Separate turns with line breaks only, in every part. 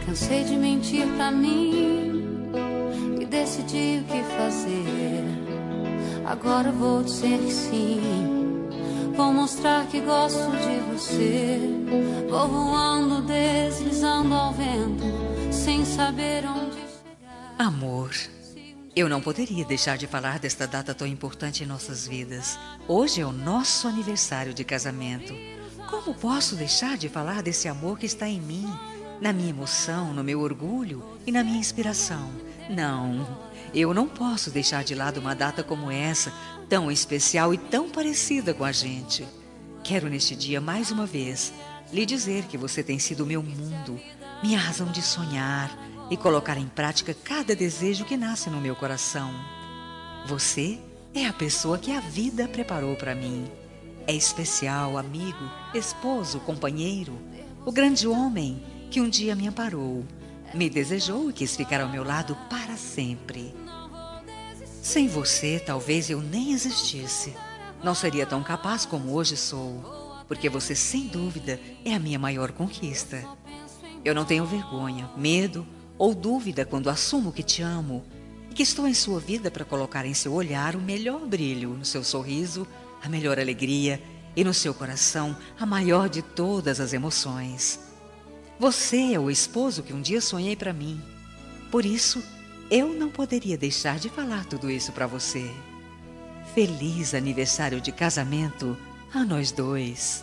Cansei de mentir pra mim e decidi o que fazer. Agora vou dizer que sim. Vou mostrar que gosto de você. Vou voando, deslizando ao vento, sem saber onde chegar.
Amor, eu não poderia deixar de falar desta data tão importante em nossas vidas. Hoje é o nosso aniversário de casamento. Como posso deixar de falar desse amor que está em mim, na minha emoção, no meu orgulho e na minha inspiração? Não, eu não posso deixar de lado uma data como essa, tão especial e tão parecida com a gente. Quero neste dia, mais uma vez, lhe dizer que você tem sido o meu mundo, minha razão de sonhar e colocar em prática cada desejo que nasce no meu coração. Você é a pessoa que a vida preparou para mim. É especial, amigo, esposo, companheiro, o grande homem que um dia me amparou, me desejou e quis ficar ao meu lado para sempre. Sem você, talvez eu nem existisse. Não seria tão capaz como hoje sou, porque você, sem dúvida, é a minha maior conquista. Eu não tenho vergonha, medo ou dúvida quando assumo que te amo e que estou em sua vida para colocar em seu olhar o melhor brilho, no seu sorriso, a melhor alegria e no seu coração a maior de todas as emoções. Você é o esposo que um dia sonhei para mim. Por isso, eu não poderia deixar de falar tudo isso para você. Feliz aniversário de casamento a nós dois.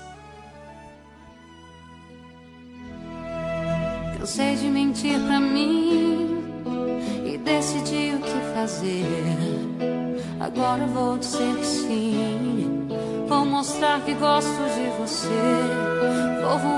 Cansei de mentir pra mim e decidi o que fazer. Agora vou dizer que sim. Vou mostrar que gosto de você. Vou voar